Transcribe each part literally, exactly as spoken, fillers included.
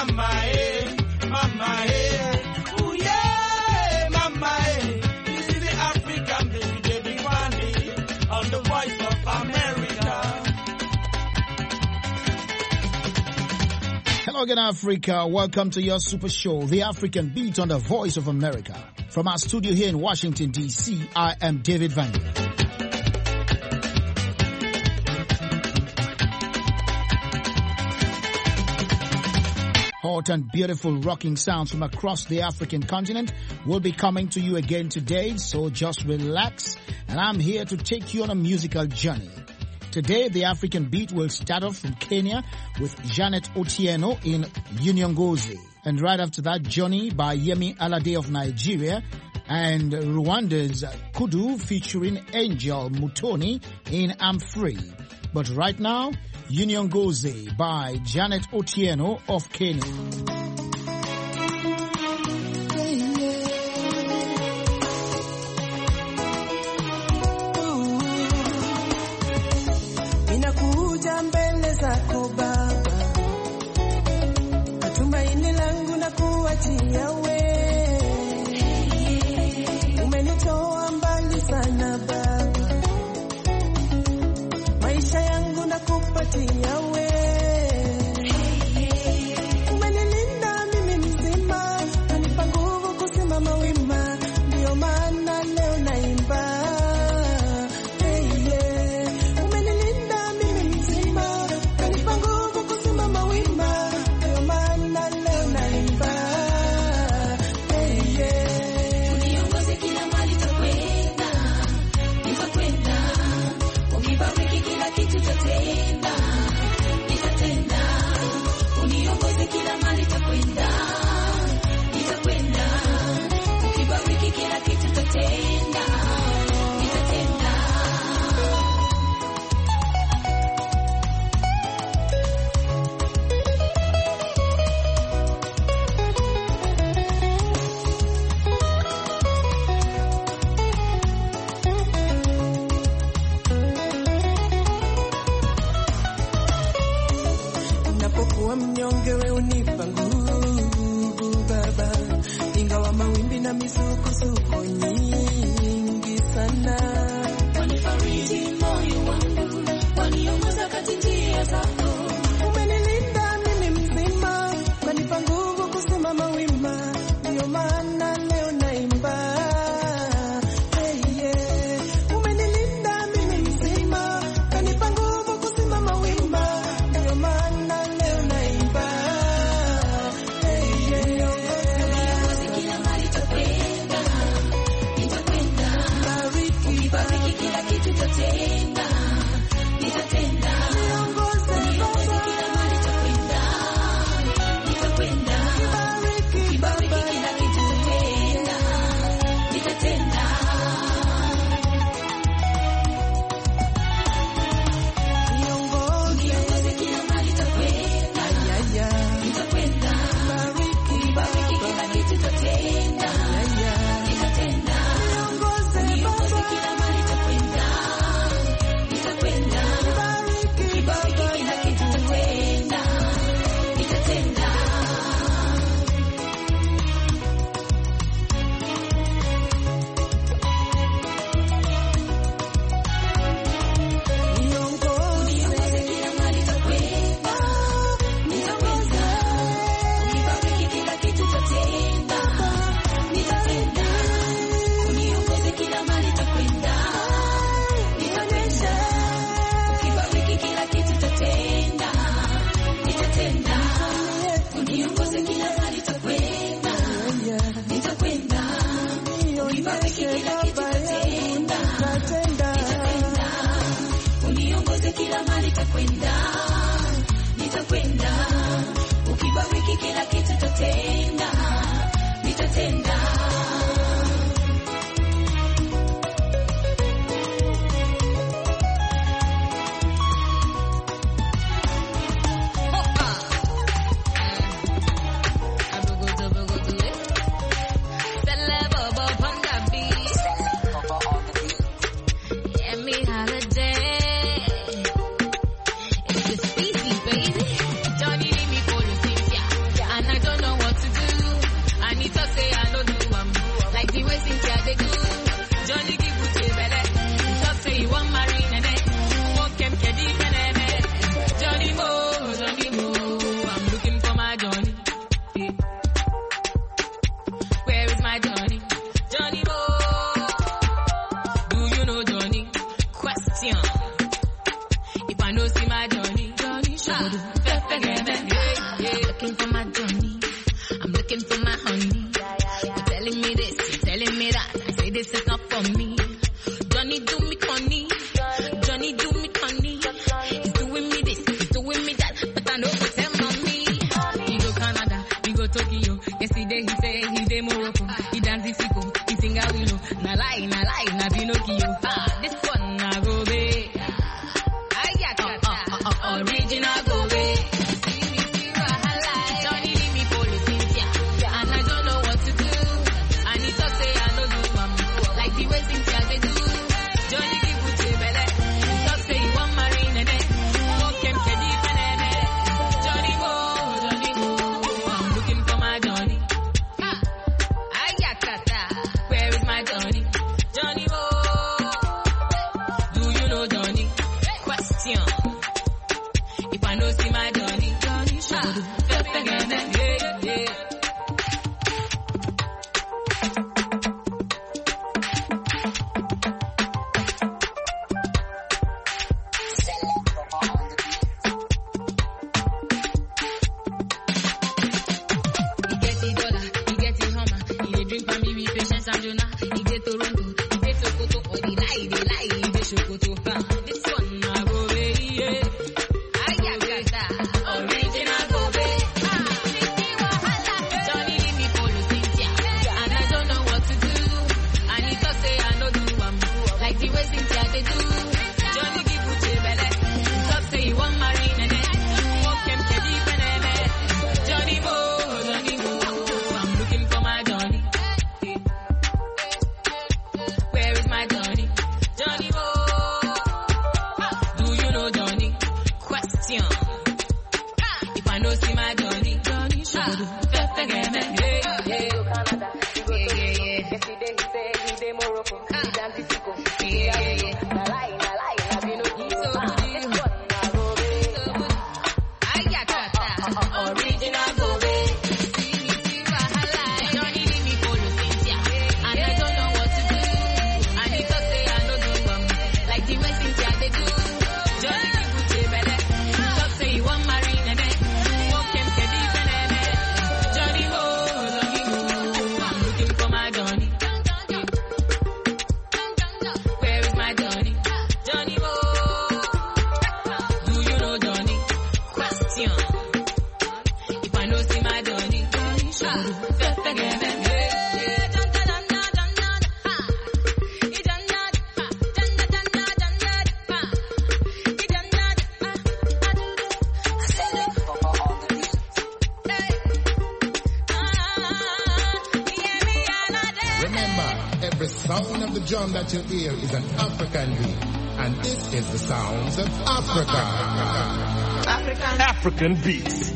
mama, eh, mama, eh. Oh yeah, mama, eh. This is the African baby, David Wande, on the Voice of America. Hello again, Africa. Welcome to your super show, The African Beat on the Voice of America. From our studio here in Washington, D C, I am David Wande. Hot and beautiful rocking sounds from across the African continent will be coming to you again today, so just relax, and I'm here to take you on a musical journey. Today, the African Beat will start off from Kenya with Janet Otieno in Unyongozi. And right after that, Johnny by Yemi Alade of Nigeria, and Rwanda's Kudu featuring Angel Mutoni in I'm Free. But right now, Unyongozi by Janet Otieno of Kenya. Ninakuja mbele zako Baba, matumaini langu na kuachia wewe. Umenitoa mbali sana Baba, maisha yangu na kupatia wewe. Umenilinda mimi mzima, kanipa nguvu kusimama wima, ndio maana leo naimba. my Johnny? Johnny, Johnny. Looking for my Johnny. I'm looking for my honey. You're telling me this, you're telling me that. I say this is not for me. Johnny do me conny. Johnny do me conny. He's doing me this, he's doing me that. But I know what's him on me. He go Canada, he go Tokyo. Yesterday he say he dey Morocco. He dance the sicko, he sing a willow. Na lie, na lie, na Pinocchio. Ah, this one na go be. I got uh, uh, uh, uh, original go be. Johnny leave me for the Cynthia, and I don't know what to do. And he talk say I no do am, like the way Cynthia they do. Johnny give you to belly, he talk say he want marry nene. Walk him to deep and Johnny go, Johnny go. I'm looking for my Johnny. Ah, I got kata. Where is my Johnny? Johnny go. Do you know Johnny? Question. If I know see my Johnny, Johnny ah, yeah, yeah. He get the dollar, he get the hammer. He dey drink for me with patience and Jonah. He dey Toronto, he dey Sokoto. Oh, they lie, they lie, he dey Sokoto. Ah, this one na go be, yeah. I got that original go be. Ah, Johnny leave me for the Cynthia, and I don't know what to do. And he talk say I no do am, like the way Cynthia they do. Johnny give you to belly, he talk say he want marry nene. Walk him to deep and Johnny go, Johnny go. I'm looking for my Johnny. Where is my Johnny? Johnny go. Do you know Johnny? Question. If I know see my Johnny, Johnny ah, yeah, yeah. Yeah, yeah, yeah. Yesterday he say he dey Morocco, he dance the sicko. Yeah, yeah, yeah. Na lie, na lie, na Pinocchio. So good, this one na go be. I got kata, original go be. See me, see wahala. Johnny leave me for the Cynthia, and I don't know what to do. And he talk say I no do am, like the way Cynthia they do. Johnny give you to belly, he talk say he want marry nene. Walk him to deep and Johnny go, Johnny go. I'm looking for my Johnny. Where is my Johnny? Johnny go. Do you know Johnny? Question. If I know see my Johnny, Johnny ah, yeah, yeah, yeah. Remember, every sound of the drum that you hear is an African beat. And this is the sounds of Africa. African beats.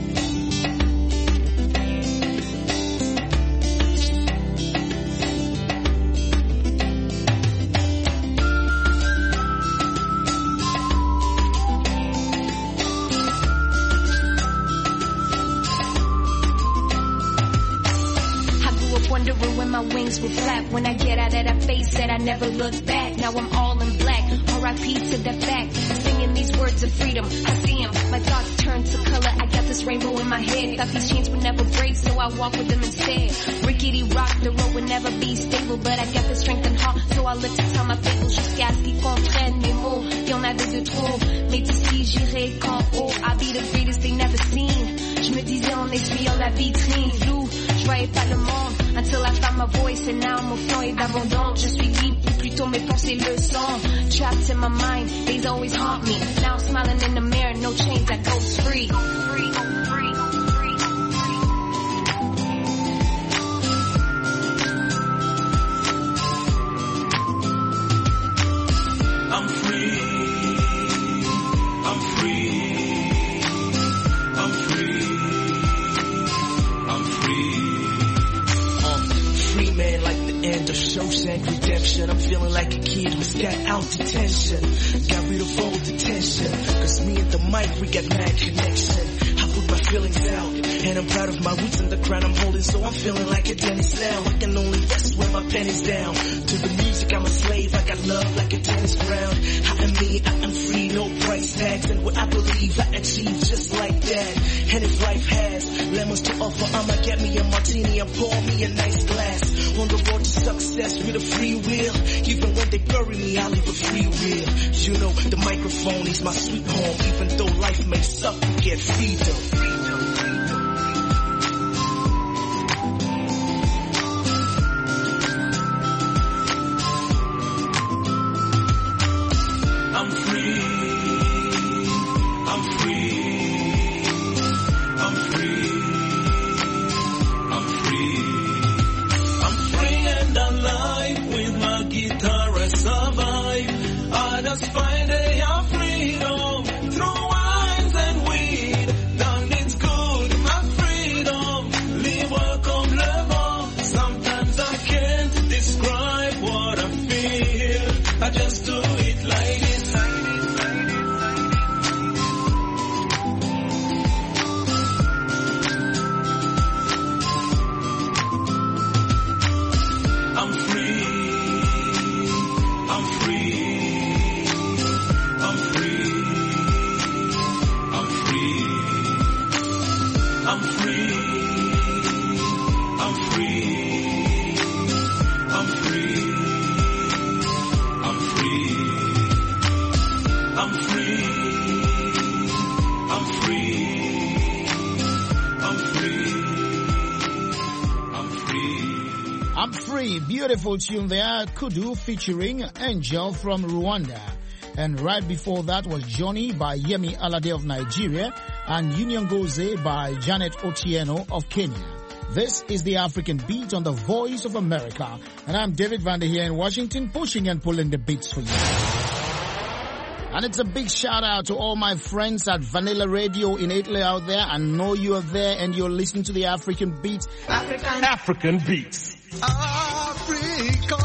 Wondering when my wings will flap. When I get out of that face that I never look back. Now I'm all in black, R I P to that fact. Singing these words of freedom, I see them. My thoughts turn to color, I got this rainbow in my head. Thought these chains would never break, so I walk with them instead. Rickety rock, the road would never be stable. But I got the strength and heart, so I live to tell my people. Jusqu'à ce qu'ils comprennent mes mots, y'en avait de trop. Mais d'ici j'irai qu'en haut, I'll be the greatest they never seen. Je me disais en essuyant la vitrine, flou, je voyais pas le monde. Until I found my voice and now mon flow est abondante. Je suis libre, ou plutôt mes pensées le sont. Trapped in my mind, these always haunt me. Now I'm smiling in the mirror, no chains, I go free. Free, free. I'm free. I'm free. I'm free. I'm free. Free man like the end of Shawshank Redemption. I'm feeling like a kid who's got out detention. Got rid of all detention. Cause me and the mic, we got mad connection. I've put my feelings out. And I'm proud of my roots and the crown I'm holding, so I'm feeling like a tennis now. I can only rest when my pen is down. To the music I'm a slave, I got love like a tennis ground. I am me, I am free, no price tags. And what I believe I achieve just like that. And if life has lemons to offer, I'ma get me a martini and pour me a nice glass. On the road to success with a free will. Even when they bury me, I'll leave a free will. You know, the microphone is my sweet home. Even though life may suck, you get freedom. Beautiful tune there, Kudu featuring Angel from Rwanda. And right before that was Johnny by Yemi Alade of Nigeria and Union Goze by Janet Otieno of Kenya. This is the African Beat on the Voice of America. And I'm David Vander here in Washington, pushing and pulling the beats for you. And it's a big shout out to all my friends at Vanilla Radio in Italy out there. I know you are there and you're listening to the African Beat. African, African Beats. Africa,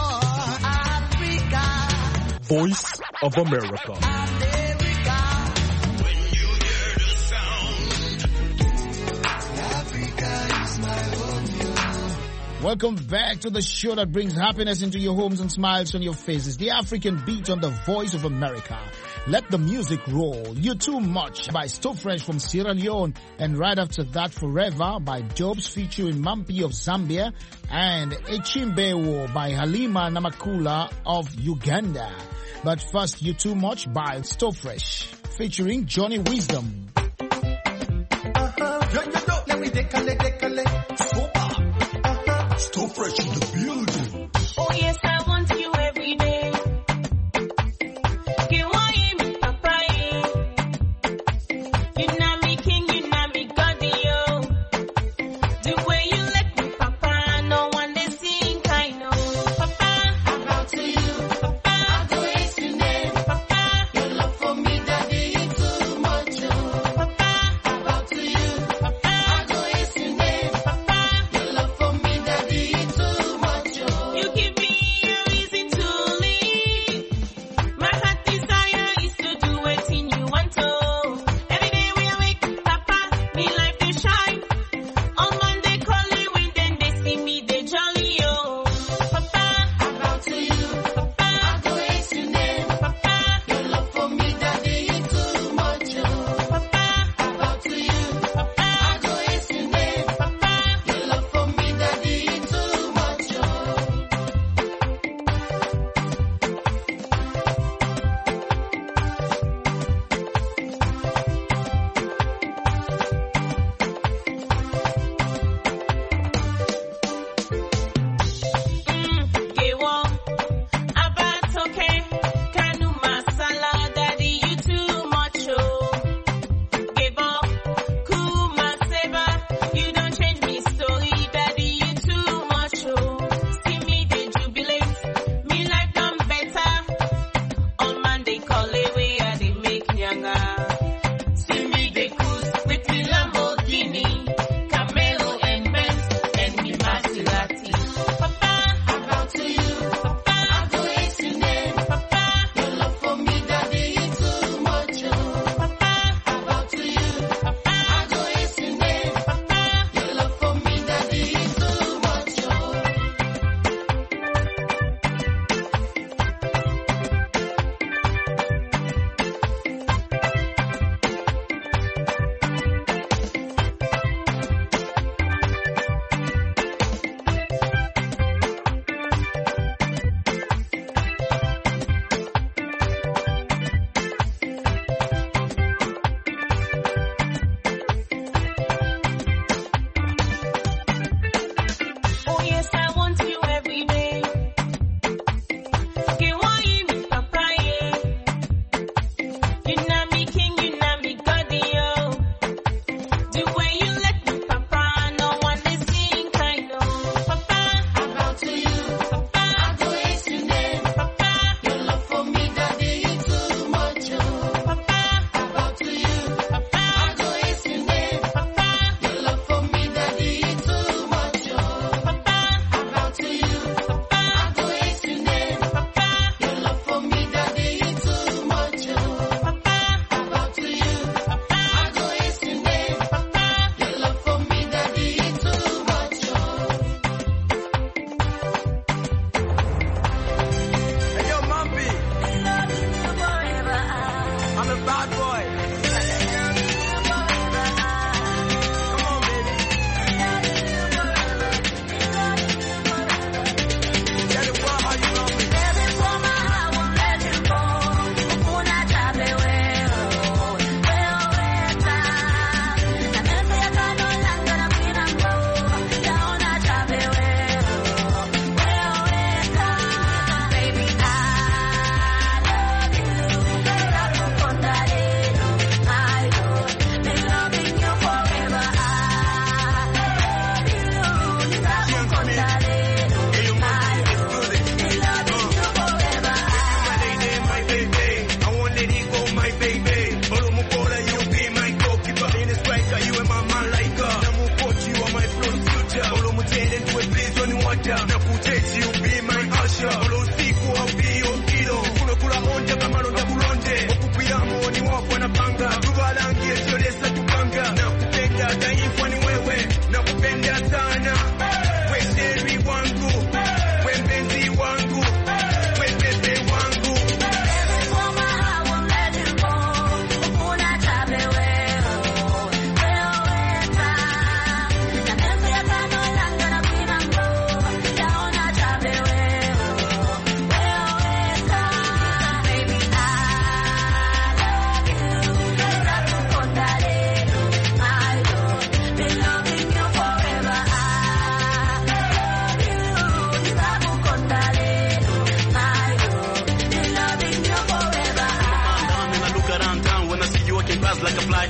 Africa, Voice of America. America. When you hear the sound, Africa is my home. Welcome back to the show that brings happiness into your homes and smiles on your faces. The African Beat on the Voice of America. Let the music roll. You're Too Much by Sto Fresh from Sierra Leone. And right after that, Forever by Dobes featuring Mampi of Zambia. And Echimbewo by Halima Namakula of Uganda. But first, You're Too Much by Sto Fresh featuring Johnny Wisdom. Uh-huh. Yo, yo, yo. Let me decale, decale. Uh-huh. Sto Fresh in the building. Oh yes, I want you every day. Much.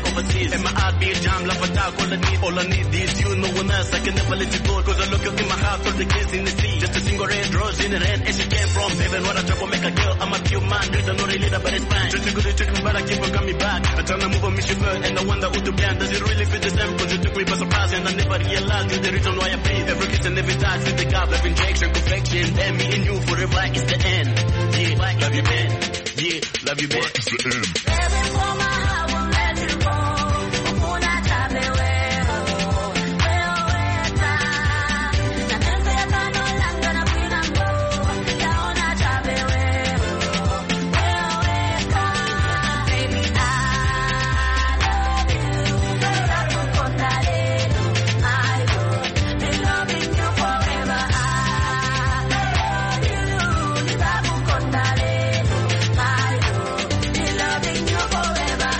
back overseas. And my heart be a jam, love attack, all I need, all I need is you, no one else, I can never let you go. Cause I look up in my heart, all the kids in the sea. Just a single red rose in the hand, and she came from heaven. What a trouble make a girl, I'm a pure man. There's no leader, but it's fine. Just a good trick me, but I keep on coming back. I try to move on, me shiver, and I wonder who to plan. Does it really fit the same? Cause you took me by surprise, and I never realized you're the reason why I breathe. Every kiss and every time, with the gap, love injection, perfection. Then me and you forever is the end. Yeah, love you, man. Yeah, love you, man. It's the end. Baby, for my heart won't let you go. Una chave weo, weo weta. Na pensa ya kano langa na pinambo. Ya una chave weo, weo weta. Baby, I love you. Sabu kondarelo, I will be loving you forever. I love you. Sabu kondarelo, I will be loving you forever.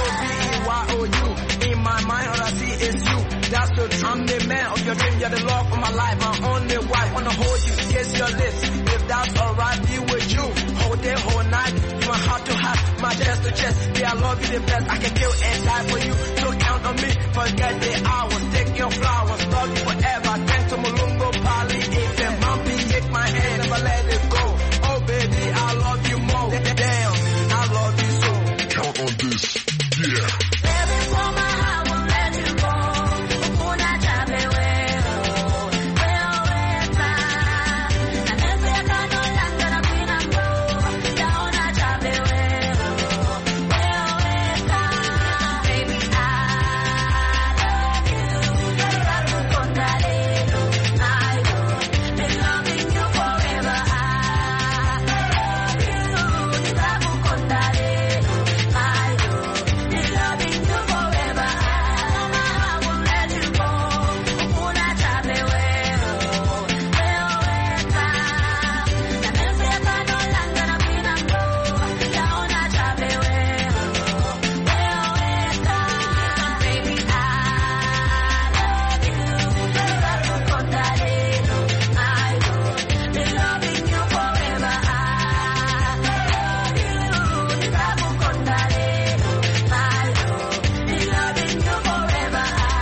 In my mind, all I see is you. That's the truth. I'm the man of your dream. You're the love of my life. My only wife. Wanna hold you, kiss your lips. If that's alright, be with you. Whole day, whole night. My heart to heart, my chest to chest. Yeah, I love you the best. I can kill and die for you. So count on me. Forget the hours. Take your flowers. Love you forever. Thanks to Mulungo, Pali. If and Bumpy, take my hand. Never let it go. Oh, baby, I love you more. Damn, I love you so. Count on this. Yeah. Baby, for my heart won't let you go. Una chave weo, weo weta. Na pensa ya kano langa na pinambo. Ya una chave weo, weo weta. Baby, I love you. Sabu kondarelo, I will be loving you forever. I love you. Sabu kondarelo, I will be loving you forever. I won't let you go. Una chave weo, weo weta. Na pensa ya kano langa na pinambo. Ya una chave weo, weo weta. Baby, I love you. Sabu kondarelo, I will be loving you forever. I love you. Sabu kondarelo, I will be loving you forever.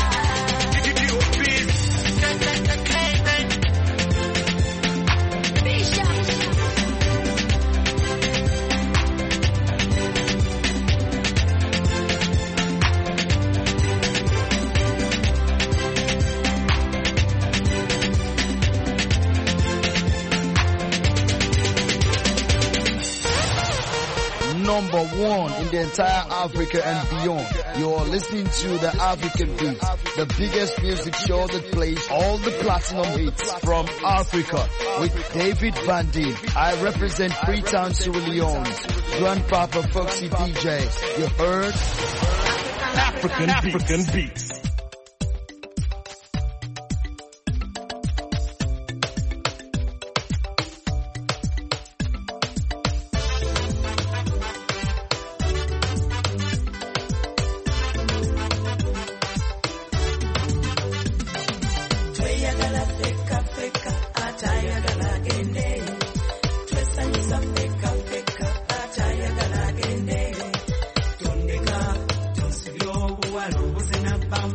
Number one in the entire Africa and beyond. You're listening to the African Beat, the biggest music show that plays all the platinum hits from Africa with David Van Deen. I represent Freetown, Sierra Leone's Grandpapa Foxy D J. You heard? African, African beats. Tweyagala feka feka, atayagala gende. Twesanyusa feka feka, atayagala gende. Tondeka, tonsibye obuwala obuzina bbamu.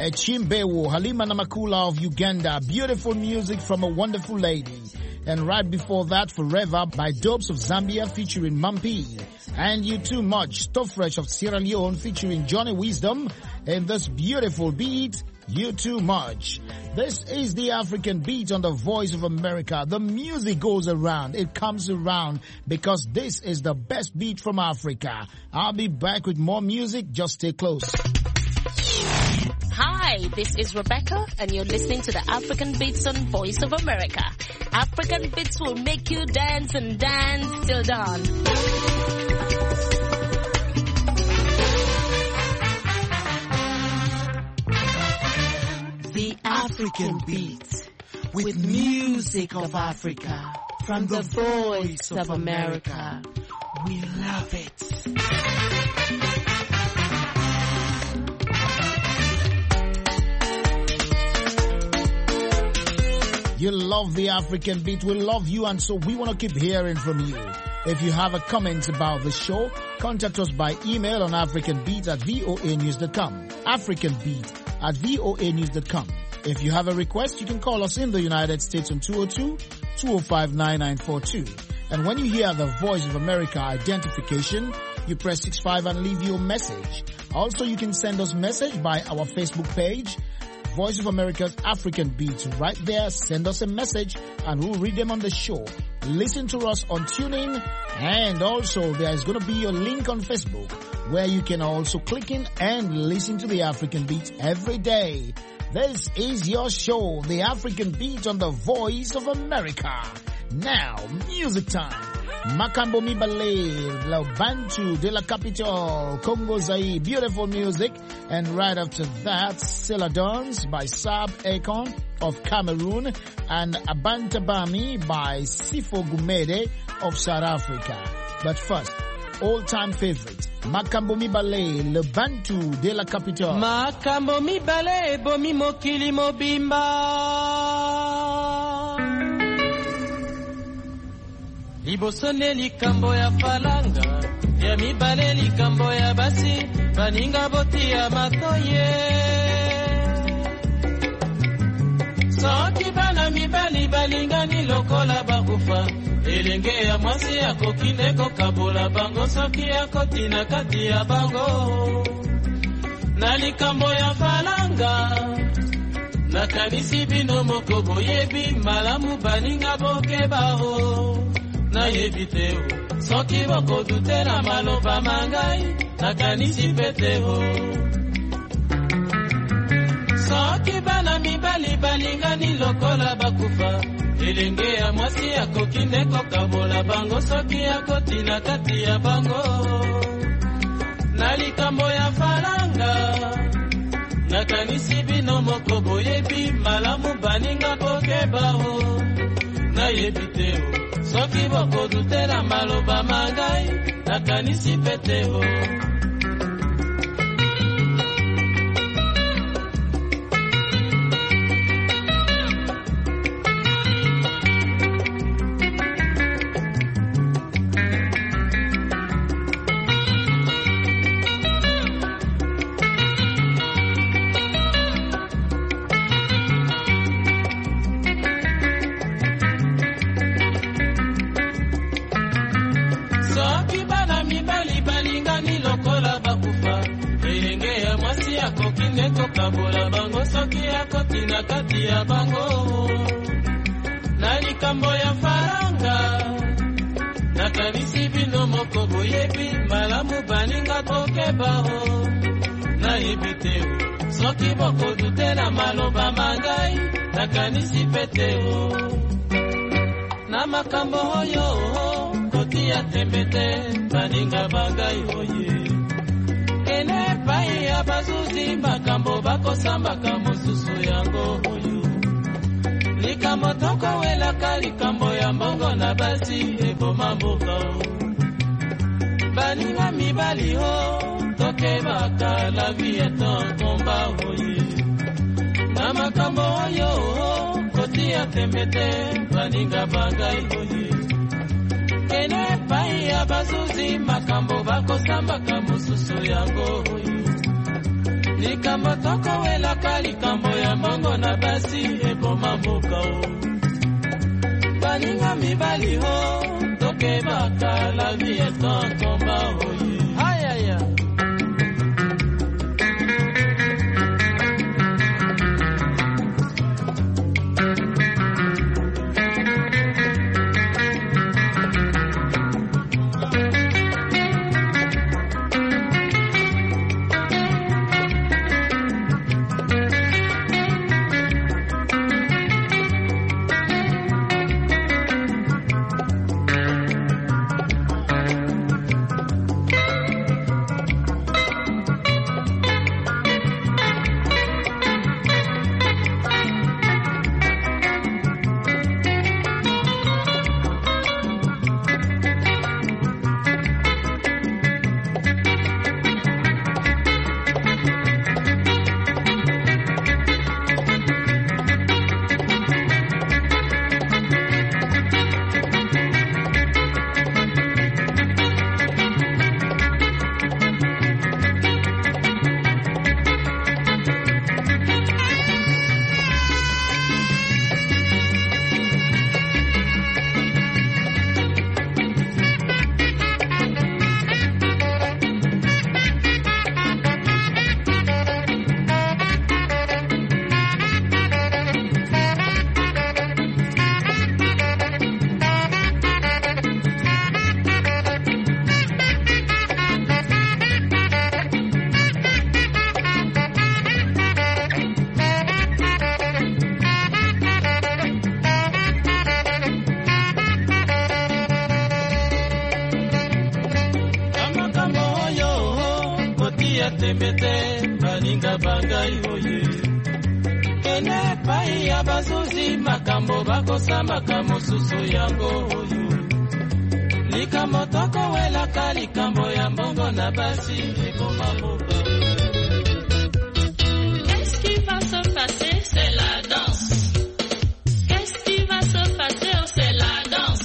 Chimbewo, Halima Namakula of Uganda. Beautiful music from a wonderful lady. And right before that, Forever by Dopes of Zambia featuring Mampi. And You Too Much, Tofresh of Sierra Leone featuring Johnny Wisdom. And this beautiful beat, You Too Much. This is the African Beat on the Voice of America. The music goes around. It comes around because this is the best beat from Africa. I'll be back with more music. Just stay close. Hi, this is Rebecca, and you're listening to the African Beats on Voice of America. African Beats will make you dance and dance till dawn. The African Beat, with music of Africa, from the Voice of America. We love it. You love the African Beat. We love you, and so we want to keep hearing from you. If you have a comment about the show, contact us by email on africanbeat at voa news dot com. africanbeat at voa news dot com. If you have a request, you can call us in the United States on two oh two, two oh five, nine nine four two. And when you hear the Voice of America identification, you press six five and leave your message. Also, you can send us message by our Facebook page, Voice of America's African Beats. Right there, send us a message and we'll read them on the show. Listen to us on TuneIn, and also there is going to be a link on Facebook where you can also click in and listen to the African Beats every day. This is your show, the African Beat on the Voice of America. Now, music time. Makambo Mibale, La Bantu de la Capitale, Congo Zaire, beautiful music. And right after that, Celadons by Sab Akon of Cameroon, and Abantabami by Sifo Gumede of South Africa. But first, all-time favorite, Makambo Mibale, Le Bantu de la Capitale. Makambo Mibale, Bomi Mokili Mobimba. Libosone likambo ya falanga, ya mibale likambo ya basi, baninga boti ya matoye. Soki bana mibali balinga ni lokola bakufa, elenge ya mwasi ya kokindeko kabola bango, soki ya kotina kati ya bango. Na likambo ya falanga, na kanisi bino moko boyebi, malamu baninga boke baho. Na yebiteo, soki boko dute na maloba mangai, na kanisi peteo. Soki bana mibali balinga ni lokola bakufa, elenge ya mwasi ya kokindeko kabola bango, soki ya kotina kati ya bango. Na likambo ya falanga, na kanisi bino moko boyebi, malamu baninga boke baho. Na yebiteo, soki boko dute na maloba mangai, na kanisi peteo. Kabola bango soki ya kotina kati ya bango. Na likambo ya faranga, na kanisi bino moko boyebi, malamu baninga toke baho. Na yebiteo, soki boko dute na maloba mangai, na kanisi peteo. Na makambo hoyo, koti ya tembete, baninga bangai hoye. Ene pai ya bazuzi makambo bako samba kamo susu yango oyu. Likambo toko wela kalikambo ya mbongo na basi ebo mambuka. Baninga mibali ho, toke baka la vie est un combat oye. Na makambo oyo, koti ya tembete, baninga bangai oye. Ene pai ya bazuzi makambo bako samba kamo susu yango oyu. likambo tokowelaka likambo ya mbongo na basi eboma mboka o baninga mibali ho tokebaka la vie est un combat oye ayaya tembete baninga bangai oye kene pai abazuzi makambo bakosa makambo susu yango oyo likambo toko wela kalikambo ya mbongo na basi ekoma mboka. Qu'est-ce qui va se passer? C'est la danse. Qu'est-ce qui va se passer? C'est la danse.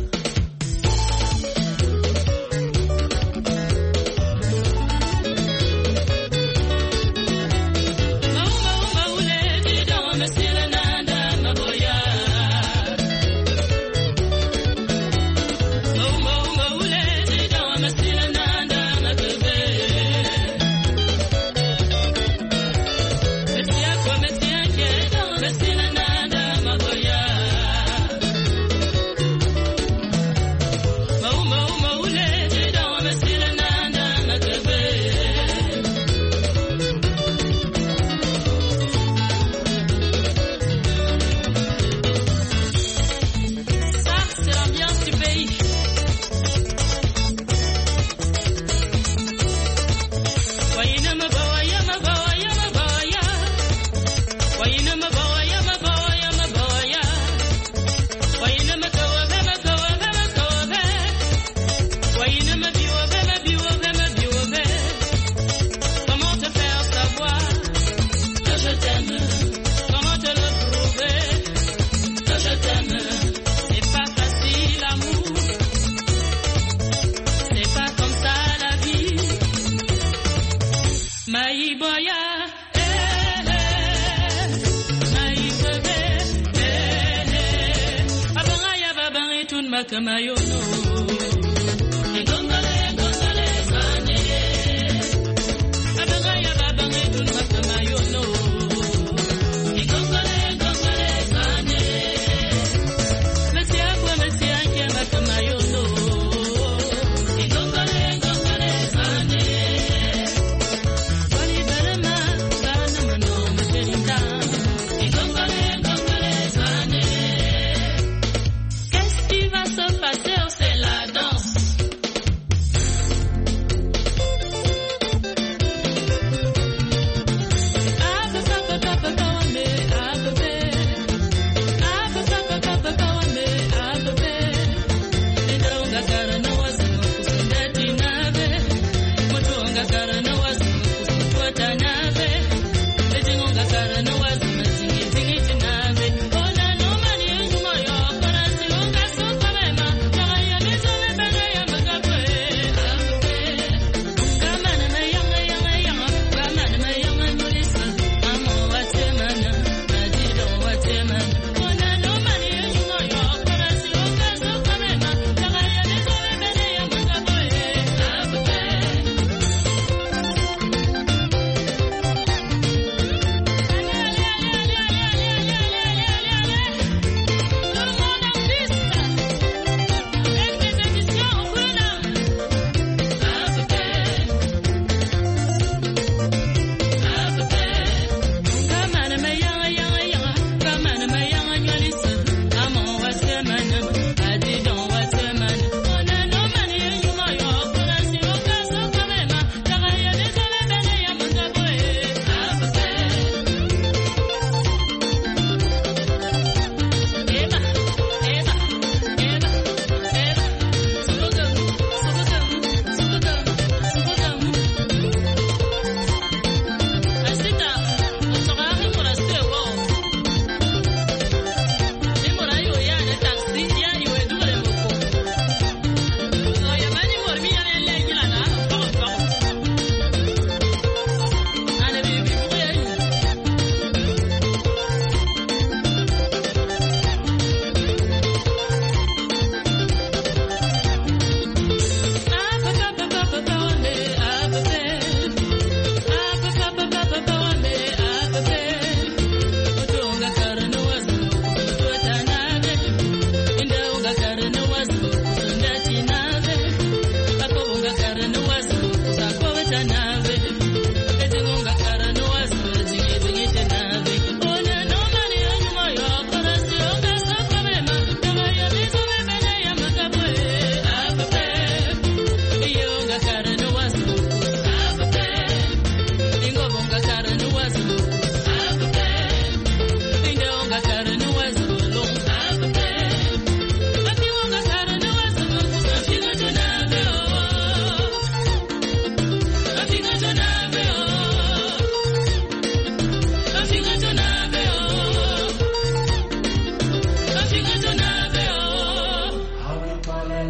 Kamayono Ngongole ngongole sane Abangaya babange tunma kamayono Ngongole ngongole sane Mesia kwa mesia kema kamayono Ngongole ngongole sane Wali barama bana mano meselinda Ngongole ngongole sane Qu'est-ce qui va se passer? C'est la danse.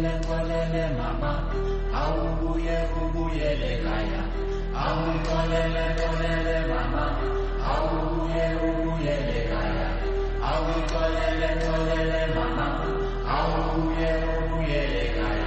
kolele mama, aubuye ubuye lekaya. Awi kolele kolele mama, aubuye ubuye lekaya. Awi kolele kolele mama, aubuye ubuye lekaya.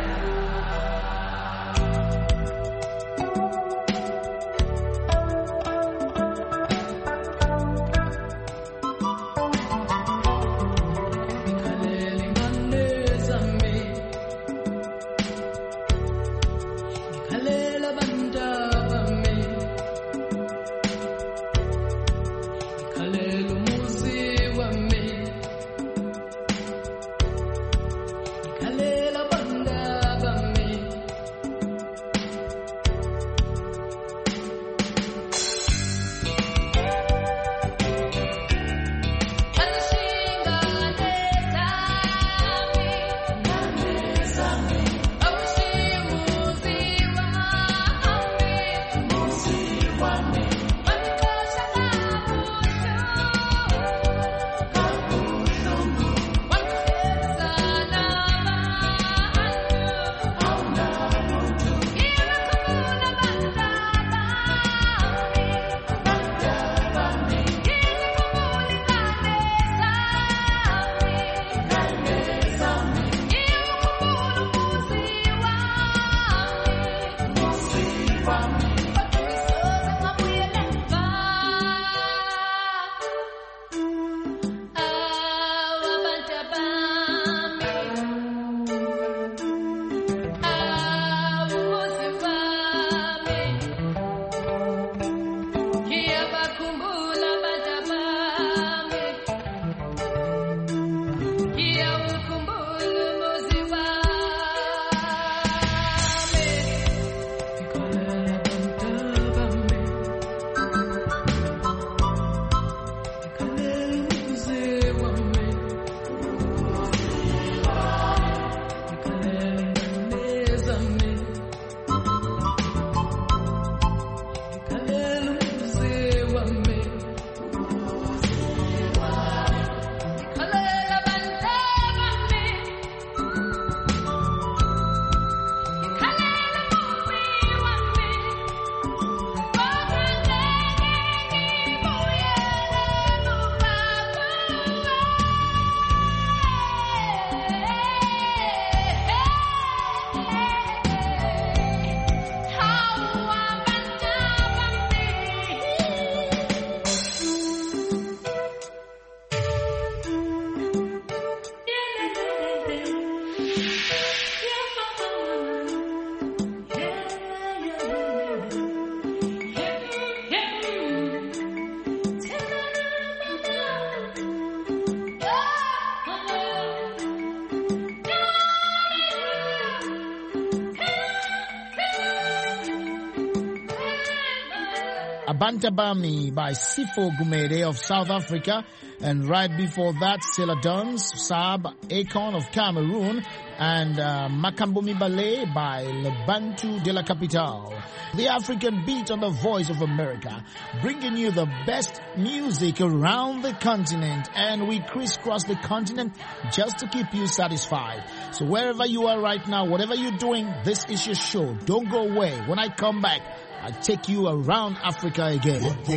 Abantabami by Sifo Gumede of South Africa, and right before that Sela Duns, Saab Akon of Cameroon, and uh, Makambumi Ballet by Lebantu de la Capitale. The African Beat on the Voice of America, bringing you the best music around the continent, and we crisscross the continent just to keep you satisfied. So wherever you are right now, whatever you're doing, this is your show. Don't go away. When I come back, I'll take you around Africa again.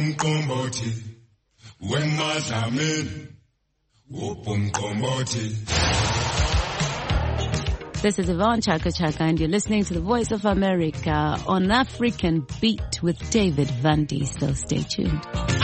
This is Yvonne Chaka Chaka, and you're listening to the Voice of America on African Beat with David Van D. So stay tuned.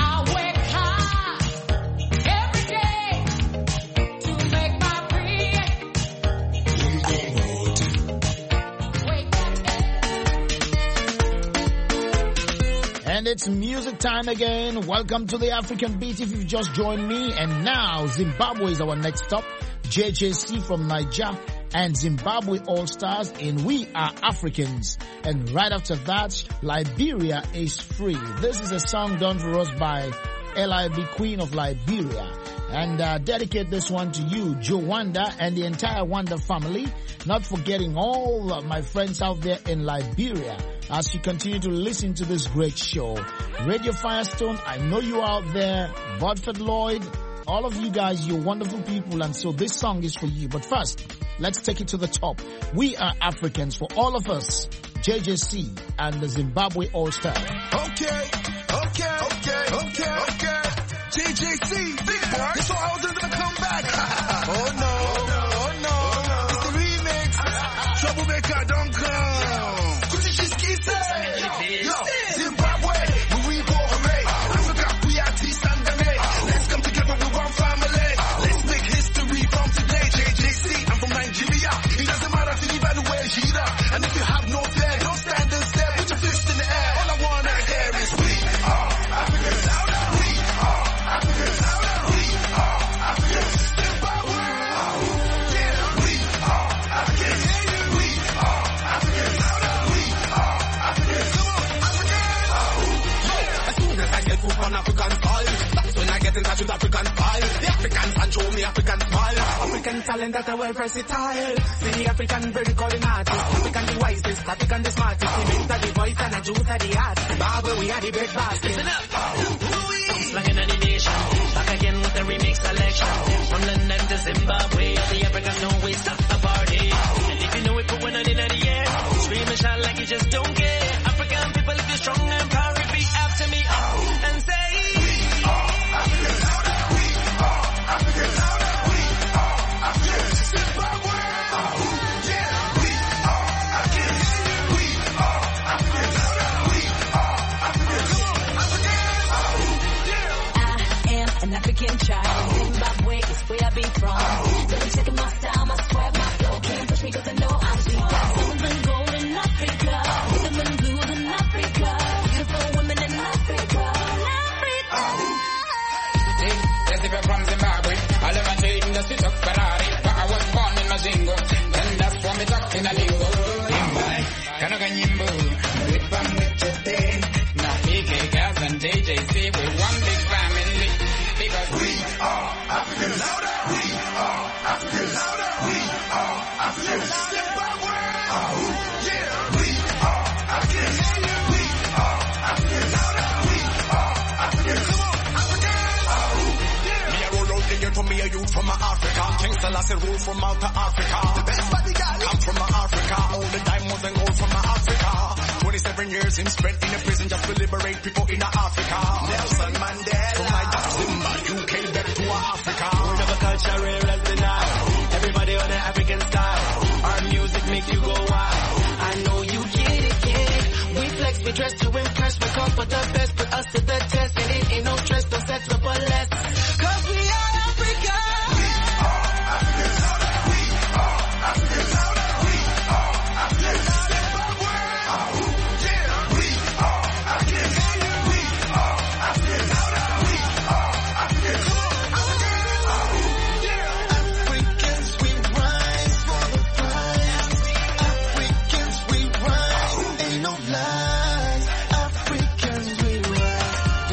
And it's music time again. Welcome to the African Beat if you've just joined me. And now Zimbabwe is our next stop. J J C from Niger and Zimbabwe All-Stars in We Are Africans. And right after that, Liberia is Free. This is a song done for us by L I B Queen of Liberia. And uh, dedicate this one to you, Joe Wanda, and the entire Wanda family. Not forgetting all of my friends out there in Liberia as you continue to listen to this great show. Radio Firestone, I know you out there. Bodford Lloyd, all of you guys, you're wonderful people, and so this song is for you. But first, Let's take it to the top. We are Africans for all of us. J J C and the Zimbabwe All-Star. Okay, okay, okay, okay, okay. J J C, big boy. This all I was gonna come back. Oh no, oh no, oh no. It's the remix. Troublemaker, don't come. Yo, Zimbabwe, we go hooray. Africa, we are T-Stand-A. Let's come together with one family. Let's make history from today. J J C, I'm from Nigeria. It doesn't matter if you live anywhere, Jira. And if you have no fear, don't stand and stare. Put your fist in the air. All I wanna hear is we are Africans. We are Africans. We are Africans. Zimbabwe. Yeah, we are Africans. We are Africans. We are Africans. Come on, Africans. As soon as I get food on African soil, that's when I get in touch with African style. The Africans and show me African smile. African talent that are well versatile. See the African very coordinated. African the wisest, African the smartest. The mental, the voice and the juice of the art. Zimbabwe, we are the best basket. Listen up. Slanging on the nation. Back again with the remix selection. From London to Zimbabwe, all the Africans know we stop the party. And if you know it, put one on in the air. Scream and shout like you just don't care. African people, if you're strong and proud, repeat after me. And say, we are Africans. We are Africans. We are Africans. Zimbabwe. Yeah, we are Africans. We are Africans. We are Africans. I am an African child. Zimbabwe is where I be from. Don't check my style, my swag, my flow. Can't push me 'cause I know I'm sweet. Silver and gold in Africa. Rhythm and blues in Africa. Beautiful women in Africa. Africa. Yes, if you're from Zimbabwe, all of my dreams just sit up Ferrari. But I was born in Mazingo, and that's why me talk in a lingo. Zimbabwe, Kanoga Nyimbo, with I'm with you day. Now P K Gas and J J C, we're one big family. Because we are Africans. We are Africans. We are Africans. Zimbabwe. Yeah, we are Africans. We are Africans. We are Africans. Come on, Africans. Me a roll out the ghetto, me a youth from Africa. King Selassie rule from out of Africa. The best bodyguard, I'm from Africa. All the diamonds and gold from Africa. twenty-seven years him spent in a prison just to liberate people in Africa. Nelson Mandela. From my Zimba, U K back to Africa. We have a culture rare as the Nile. Everybody on the African style. Our music make you go wild. I know you get it, get it. We flex, we dress to impress. We come for the best, put us to the test. And it ain't no stress, don't set up a less. 'Cause we are Africa. We are Africans. We are Africans. We are Africans. Zimbabwe. Yeah, we are Africans. We are Africans. We are Africans. Come on, Africans. Yeah. Africans, we rise for the prize. Africans, we rise. Ain't no lies. Africans, we rise.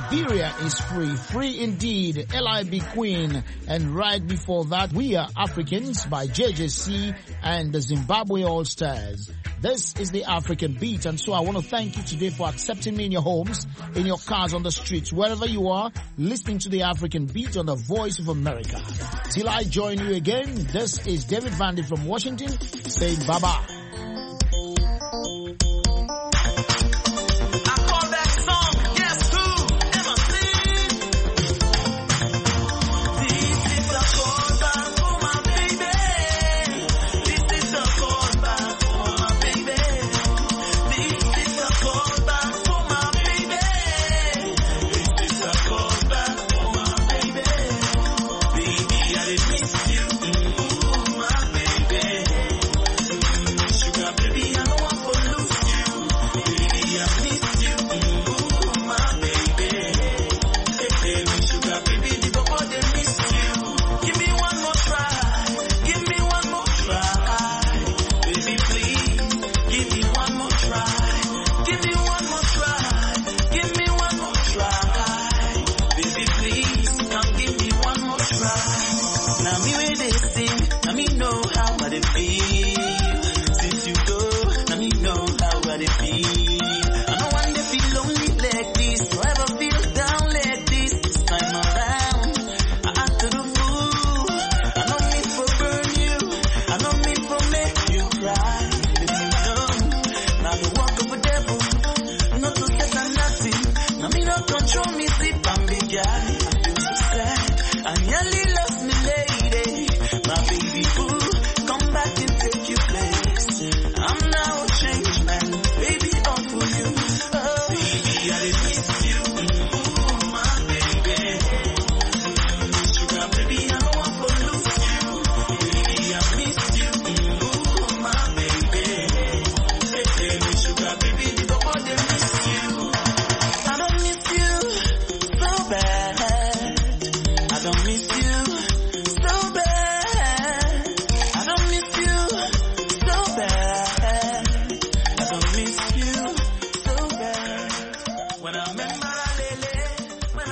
Liberia is free, free indeed, L I B Queen. And right before that, We Are Africans by J J C and the Zimbabwe All-Stars. This is the African Beat, and so I want to thank you today for accepting me in your homes, in your cars, on the streets, wherever you are, listening to the African Beat on the Voice of America. Till I join you again, this is David Vandy from Washington saying bye-bye. Control me, see